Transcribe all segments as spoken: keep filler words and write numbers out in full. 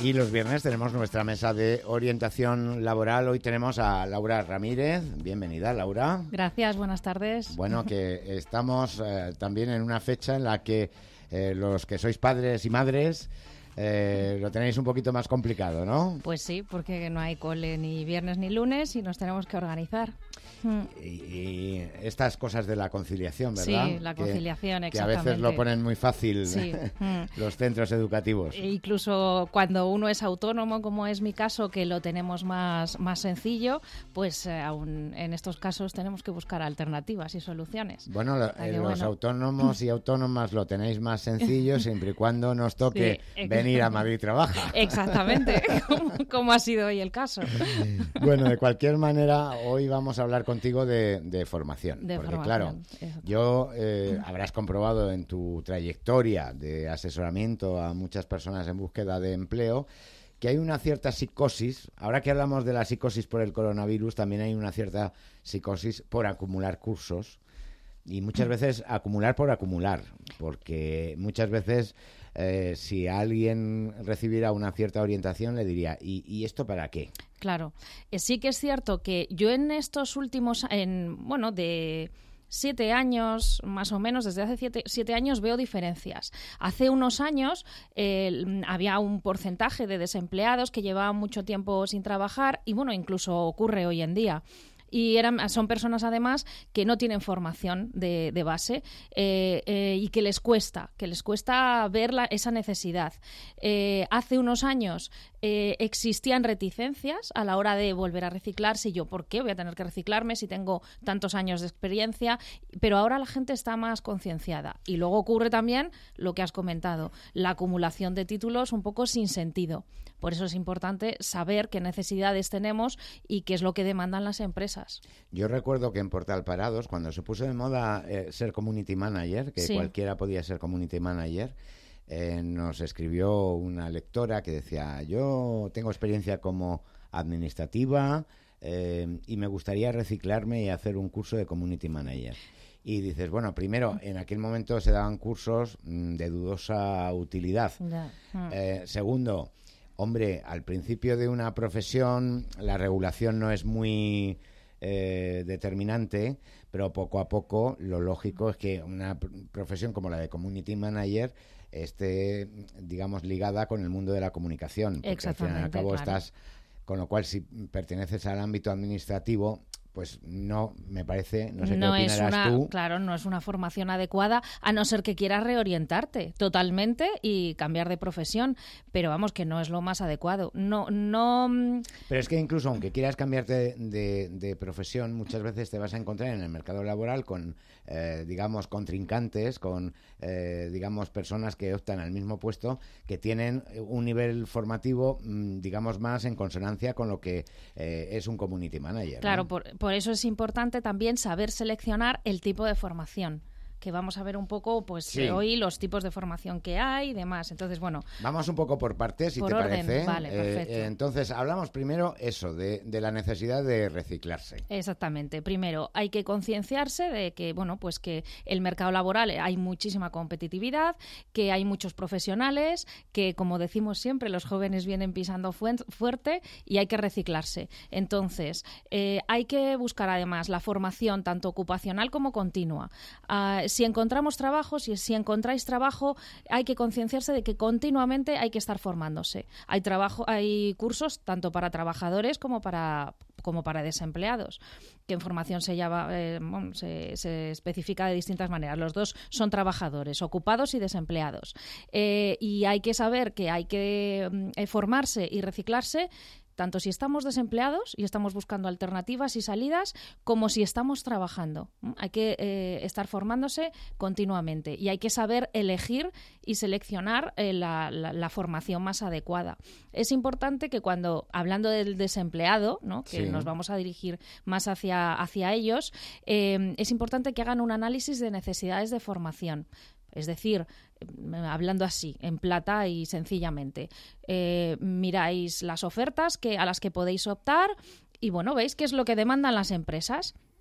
Y los viernes tenemos nuestra mesa de orientación laboral. Hoy tenemos a Laura Ramírez. Bienvenida, Laura. Gracias, buenas tardes. Bueno, que estamos eh, también en una fecha en la que eh, los que sois padres y madres eh, lo tenéis un poquito más complicado, ¿no? Pues sí, porque no hay cole ni viernes ni lunes y nos tenemos que organizar. Y, y estas cosas de la conciliación, ¿verdad? Sí, la conciliación, que, exactamente. Que a veces lo ponen muy fácil, sí. los centros educativos. E incluso cuando uno es autónomo, como es mi caso, que lo tenemos más, más sencillo, pues eh, aún en estos casos tenemos que buscar alternativas y soluciones. Bueno, lo, eh, los bueno. autónomos y autónomas lo tenéis más sencillo siempre y cuando nos toque sí, venir a Madrid trabaja. Exactamente, como, como ha sido hoy el caso. Bueno, de cualquier manera, hoy vamos a hablar con contigo de, de formación, de porque formación, claro, yo eh, habrás comprobado en tu trayectoria de asesoramiento a muchas personas en búsqueda de empleo que hay una cierta psicosis. Ahora que hablamos de la psicosis por el coronavirus, también hay una cierta psicosis por acumular cursos y muchas veces acumular por acumular, porque muchas veces eh, si alguien recibiera una cierta orientación le diría, ¿y, y esto para qué? Claro, eh, sí que es cierto que yo en estos últimos, en bueno, de siete años, más o menos, desde hace siete, siete años veo diferencias. Hace unos años eh, había un porcentaje de desempleados que llevaban mucho tiempo sin trabajar y, bueno, incluso ocurre hoy en día. Y eran, son personas, además, que no tienen formación de, de base eh, eh, y que les cuesta, que les cuesta ver la, esa necesidad. Eh, hace unos años eh, existían reticencias a la hora de volver a reciclarse. Y yo, ¿por qué voy a tener que reciclarme si tengo tantos años de experiencia? Pero ahora la gente está más concienciada. Y luego ocurre también lo que has comentado, la acumulación de títulos un poco sin sentido. Por eso es importante saber qué necesidades tenemos y qué es lo que demandan las empresas. Yo recuerdo que en Portal Parados, cuando se puso de moda eh, ser community manager, que sí. cualquiera podía ser community manager, eh, nos escribió una lectora que decía, yo tengo experiencia como administrativa eh, y me gustaría reciclarme y hacer un curso de community manager. Y dices, bueno, primero, en aquel momento se daban cursos mmm, de dudosa utilidad. Yeah. Mm. Eh, segundo, hombre, al principio de una profesión la regulación no es muy eh, determinante, pero poco a poco lo lógico es que una pr- profesión como la de community manager esté, digamos, ligada con el mundo de la comunicación. Porque al fin y al cabo claro. estás, con lo cual si perteneces al ámbito administrativo, pues no, me parece, no sé no qué es opinarás una, tú. Claro, no es una formación adecuada, a no ser que quieras reorientarte totalmente y cambiar de profesión, pero vamos, que no es lo más adecuado. No, no. Pero es que incluso aunque quieras cambiarte de, de, de profesión, muchas veces te vas a encontrar en el mercado laboral con, eh, digamos, contrincantes, con, eh, digamos, personas que optan al mismo puesto, que tienen un nivel formativo, digamos, más en consonancia con lo que eh, es un community manager. Claro, ¿no? por Por eso es importante también saber seleccionar el tipo de formación, que vamos a ver un poco, pues sí. hoy los tipos de formación que hay y demás. Entonces, bueno. Vamos un poco por partes, si por te orden. parece. Vale, perfecto. Eh, entonces, hablamos primero eso, de, de la necesidad de reciclarse. Exactamente. Primero, hay que concienciarse de que, bueno, pues que el mercado laboral hay muchísima competitividad, que hay muchos profesionales, que, como decimos siempre, los jóvenes vienen pisando fu- fuerte y hay que reciclarse. Entonces, eh, hay que buscar además la formación tanto ocupacional como continua. Uh, si encontramos trabajo, si, si encontráis trabajo, hay que concienciarse de que continuamente hay que estar formándose. Hay trabajo, hay cursos tanto para trabajadores como para como para desempleados, que en formación se llama, eh, bueno, se, se especifica de distintas maneras. Los dos son trabajadores, ocupados y desempleados. Eh, y hay que saber que hay que eh, formarse y reciclarse tanto si estamos desempleados y estamos buscando alternativas y salidas, como si estamos trabajando. Hay que eh, estar formándose continuamente y hay que saber elegir y seleccionar eh, la, la, la formación más adecuada. Es importante que cuando, hablando del desempleado, ¿no?, que sí. nos vamos a dirigir más hacia, hacia ellos, eh, es importante que hagan un análisis de necesidades de formación. Es decir, hablando así, en plata y sencillamente, eh, miráis las ofertas que, a las que podéis optar y, bueno, veis qué es lo que demandan las empresas.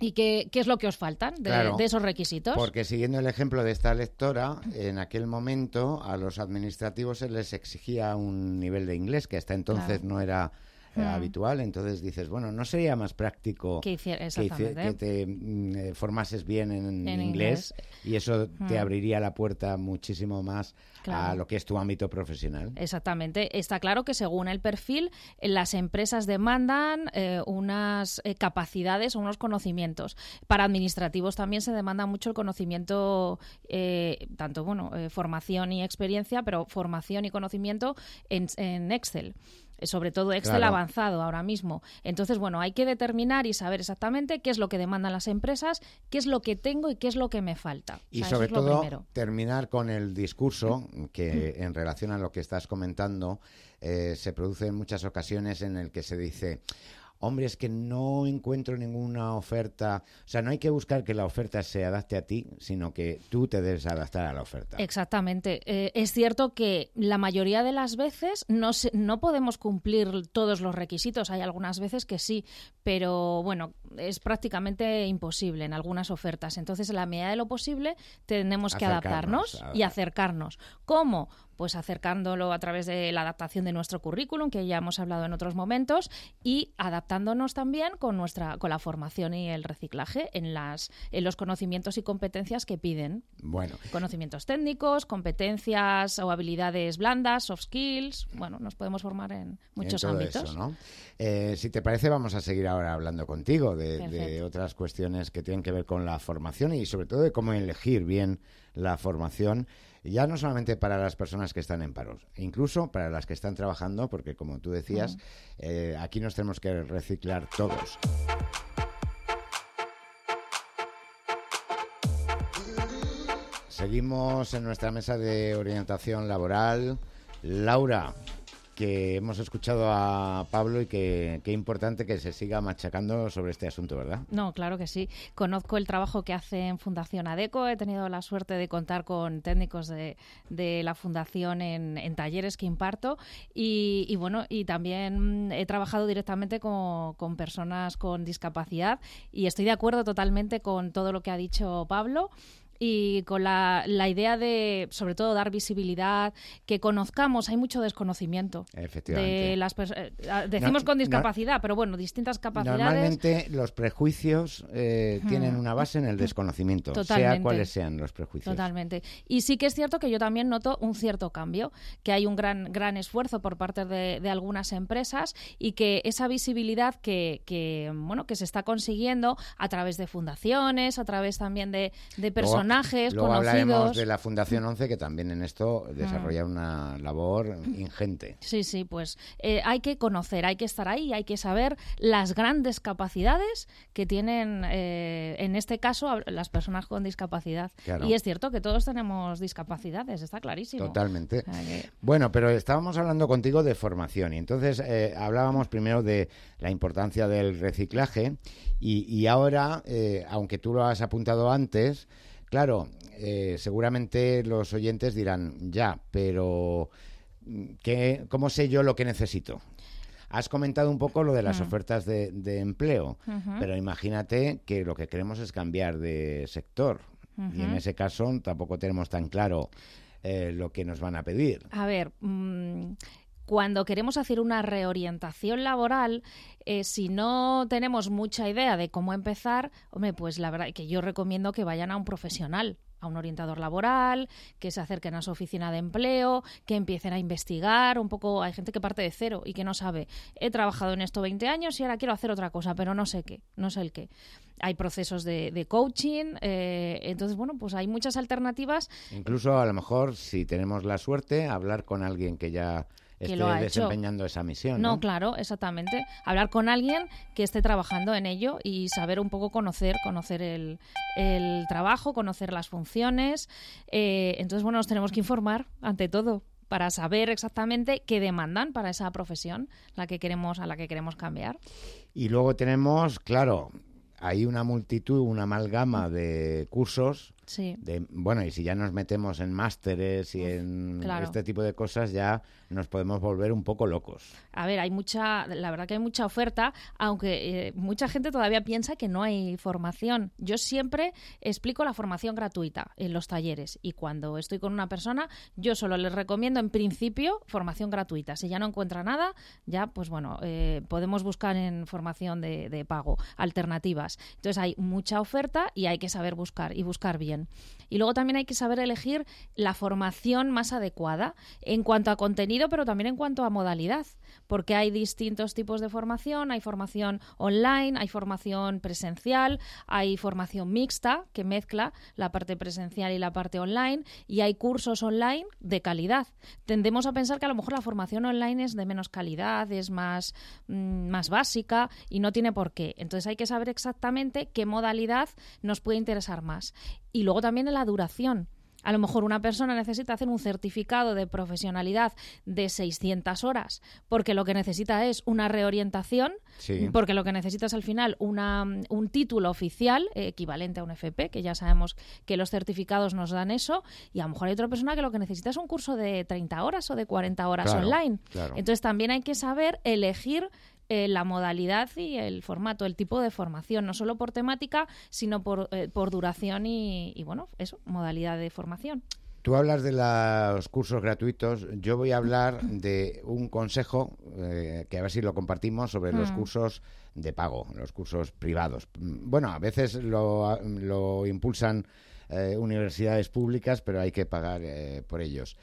¿Y qué, qué es lo que os faltan de, claro, de esos requisitos? Porque siguiendo el ejemplo de esta lectora, en aquel momento a los administrativos se les exigía un nivel de inglés que hasta entonces claro. no era eh, hmm. habitual. Entonces dices, bueno, ¿no sería más práctico que, hiciera, que, hici- que te mm, formases bien en, en inglés? inglés y eso hmm. te abriría la puerta muchísimo más claro. a lo que es tu ámbito profesional? Exactamente. Está claro que según el perfil, las empresas demandan eh, unas eh, capacidades o unos conocimientos. Para administrativos también se demanda mucho el conocimiento, eh, tanto bueno, eh, formación y experiencia, pero formación y conocimiento en, en Excel. Sobre todo Excel claro. avanzado ahora mismo. Entonces, bueno, hay que determinar y saber exactamente qué es lo que demandan las empresas, qué es lo que tengo y qué es lo que me falta. Y o sea, sobre eso es todo, lo primero. Terminar con el discurso que en relación a lo que estás comentando eh, se produce en muchas ocasiones en el que se dice... Hombre, es que no encuentro ninguna oferta. O sea, no hay que buscar que la oferta se adapte a ti, sino que tú te debes adaptar a la oferta. Exactamente. Eh, es cierto que la mayoría de las veces no, se, no podemos cumplir todos los requisitos. Hay algunas veces que sí, pero bueno, es prácticamente imposible en algunas ofertas. Entonces, en la medida de lo posible, tenemos que acercarnos, adaptarnos a... y acercarnos. ¿Cómo? Pues acercándolo a través de la adaptación de nuestro currículum, que ya hemos hablado en otros momentos, y adaptándonos también con nuestra con la formación y el reciclaje en las en los conocimientos y competencias que piden. Bueno. Conocimientos técnicos, competencias o habilidades blandas, soft skills. Bueno, nos podemos formar en muchos en todo ámbitos. Eso, ¿no? Eh, si te parece, vamos a seguir ahora hablando contigo de, de otras cuestiones que tienen que ver con la formación y sobre todo de cómo elegir bien la formación. Ya no solamente para las personas que están en paros, incluso para las que están trabajando, porque como tú decías, uh-huh. eh, aquí nos tenemos que reciclar todos. Seguimos en nuestra mesa de orientación laboral. Laura, que hemos escuchado a Pablo y que qué importante que se siga machacando sobre este asunto, ¿verdad? No, claro que sí. Conozco el trabajo que hace en Fundación ADECO. He tenido la suerte de contar con técnicos de, de la Fundación en, en talleres que imparto y, y bueno, y también he trabajado directamente con, con personas con discapacidad y estoy de acuerdo totalmente con todo lo que ha dicho Pablo. Y con la, la idea de, sobre todo, dar visibilidad, que conozcamos, hay mucho desconocimiento. Efectivamente. De las pers- eh, decimos no, con discapacidad, no, pero bueno, distintas capacidades. Normalmente los prejuicios eh, hmm. tienen una base en el desconocimiento, Totalmente. sea cuales sean los prejuicios. Totalmente. Y sí que es cierto que yo también noto un cierto cambio, que hay un gran gran esfuerzo por parte de, de algunas empresas y que esa visibilidad que, que, bueno, que se está consiguiendo a través de fundaciones, a través también de, de personas. Luego conocidos. hablaremos de la Fundación once, que también en esto desarrolla una labor ingente. Sí, sí, pues eh, hay que conocer, hay que estar ahí, hay que saber las grandes capacidades que tienen, eh, en este caso, las personas con discapacidad. Claro. Y es cierto que todos tenemos discapacidades, está clarísimo. Totalmente. O sea que... Bueno, pero estábamos hablando contigo de formación y entonces eh, hablábamos primero de la importancia del reciclaje y, y ahora, eh, aunque tú lo has apuntado antes... Claro, eh, seguramente los oyentes dirán, ya, pero ¿qué, ¿cómo sé yo lo que necesito? Has comentado un poco lo de las uh-huh. ofertas de, de empleo, uh-huh. pero imagínate que lo que queremos es cambiar de sector uh-huh. y en ese caso tampoco tenemos tan claro eh, lo que nos van a pedir. A ver... Mmm... Cuando queremos hacer una reorientación laboral, eh, si no tenemos mucha idea de cómo empezar, hombre, pues la verdad que yo recomiendo que vayan a un profesional, a un orientador laboral, que se acerquen a su oficina de empleo, que empiecen a investigar un poco. Hay gente que parte de cero y que no sabe, he trabajado en esto veinte años y ahora quiero hacer otra cosa, pero no sé qué, no sé el qué. Hay procesos de, de coaching, eh, entonces, bueno, pues hay muchas alternativas. Incluso, a lo mejor, si tenemos la suerte, hablar con alguien que ya... que esté lo ha desempeñando hecho. esa misión, ¿no? No, claro, exactamente. Hablar con alguien que esté trabajando en ello y saber un poco conocer, conocer el, el trabajo, conocer las funciones. Eh, entonces, bueno, nos tenemos que informar ante todo para saber exactamente qué demandan para esa profesión la que queremos, a la que queremos cambiar. Y luego tenemos, claro, hay una multitud, una amalgama de cursos Sí. De, bueno, y si ya nos metemos en másteres y en claro. este tipo de cosas, ya nos podemos volver un poco locos. A ver, hay mucha, la verdad que hay mucha oferta, aunque eh, mucha gente todavía piensa que no hay formación. Yo siempre explico la formación gratuita en los talleres y cuando estoy con una persona, yo solo les recomiendo en principio formación gratuita. Si ya no encuentra nada, ya pues bueno, eh, podemos buscar en formación de, de pago alternativas. Entonces hay mucha oferta y hay que saber buscar y buscar bien. Y luego también hay que saber elegir la formación más adecuada en cuanto a contenido, pero también en cuanto a modalidad, porque hay distintos tipos de formación, hay formación online, hay formación presencial, hay formación mixta que mezcla la parte presencial y la parte online, y hay cursos online de calidad. Tendemos a pensar que a lo mejor la formación online es de menos calidad, es más, mmm, más básica y no tiene por qué. Entonces hay que saber exactamente qué modalidad nos puede interesar más. Y luego también en la duración. A lo mejor una persona necesita hacer un certificado de profesionalidad de seiscientas horas porque lo que necesita es una reorientación, sí. porque lo que necesita es al final una, un título oficial eh, equivalente a un F P, que ya sabemos que los certificados nos dan eso, y a lo mejor hay otra persona que lo que necesita es un curso de treinta horas o de cuarenta horas claro, online. Claro. Entonces también hay que saber elegir Eh, la modalidad y el formato, el tipo de formación, no solo por temática, sino por, eh, por duración y, y, bueno, eso, modalidad de formación. Tú hablas de los cursos gratuitos, yo voy a hablar de un consejo, eh, que a ver si lo compartimos, sobre mm. los cursos de pago, los cursos privados. Bueno, a veces lo, lo impulsan eh, universidades públicas, pero hay que pagar eh, por ellos.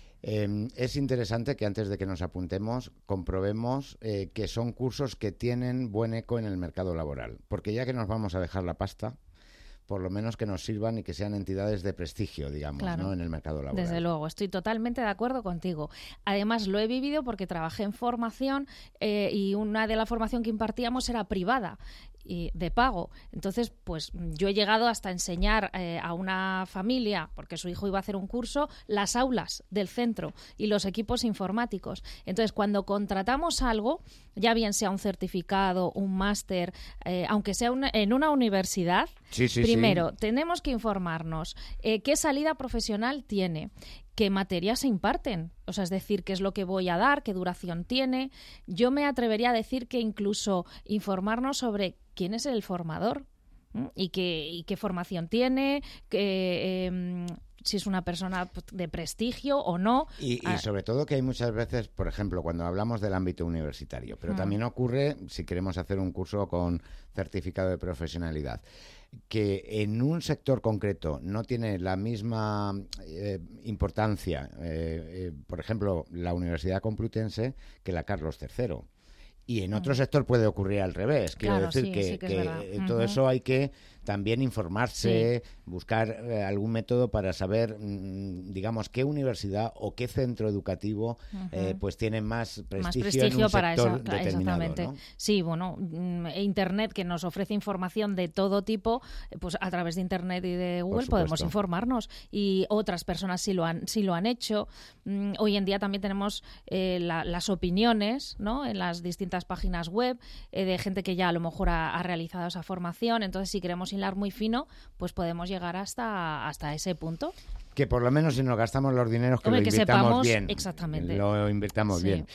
Eh, es interesante que antes de que nos apuntemos comprobemos eh, que son cursos que tienen buen eco en el mercado laboral, porque ya que nos vamos a dejar la pasta, por lo menos que nos sirvan y que sean entidades de prestigio, digamos, claro, ¿no? En el mercado laboral. Desde luego, estoy totalmente de acuerdo contigo. Además, lo he vivido porque trabajé en formación eh, y una de la formación que impartíamos era privada y de pago. Entonces, pues yo he llegado hasta enseñar eh, a una familia, porque su hijo iba a hacer un curso, las aulas del centro y los equipos informáticos. Entonces, cuando contratamos algo, ya bien sea un certificado, un máster, eh, aunque sea una, en una universidad, sí, sí, primero, sí. tenemos que informarnos eh, qué salida profesional tiene, qué materias se imparten, o sea, es decir, qué es lo que voy a dar, qué duración tiene. Yo me atrevería a decir que incluso informarnos sobre quién es el formador ¿m? y qué, y qué formación tiene, que, eh, si es una persona de prestigio o no. Y, y sobre todo que hay muchas veces, por ejemplo, cuando hablamos del ámbito universitario, pero hmm. también ocurre si queremos hacer un curso con certificado de profesionalidad, que en un sector concreto no tiene la misma eh, importancia, eh, eh, por ejemplo, la Universidad Complutense, que la Carlos tercero. Y en otro uh-huh. sector puede ocurrir al revés. Quiero claro, decir sí, que, sí que, que uh-huh. todo eso hay que también informarse, sí. buscar eh, algún método para saber, mmm, digamos, qué universidad o qué centro educativo uh-huh. eh, pues tiene más prestigio, más prestigio en un para sector esa, determinado, exactamente. ¿no? Sí, bueno, Internet, que nos ofrece información de todo tipo, pues a través de Internet y de Google podemos informarnos, y otras personas sí lo han, sí lo han hecho. Mm, hoy en día también tenemos eh, la, las opiniones, ¿no?, en las distintas páginas web eh, de gente que ya a lo mejor ha, ha realizado esa formación. Entonces, si queremos hilar muy fino, pues podemos llegar hasta, hasta ese punto. Que por lo menos si nos gastamos los dineros que Hombre, lo que invirtamos sepamos bien. Exactamente. Lo invirtamos sí. bien.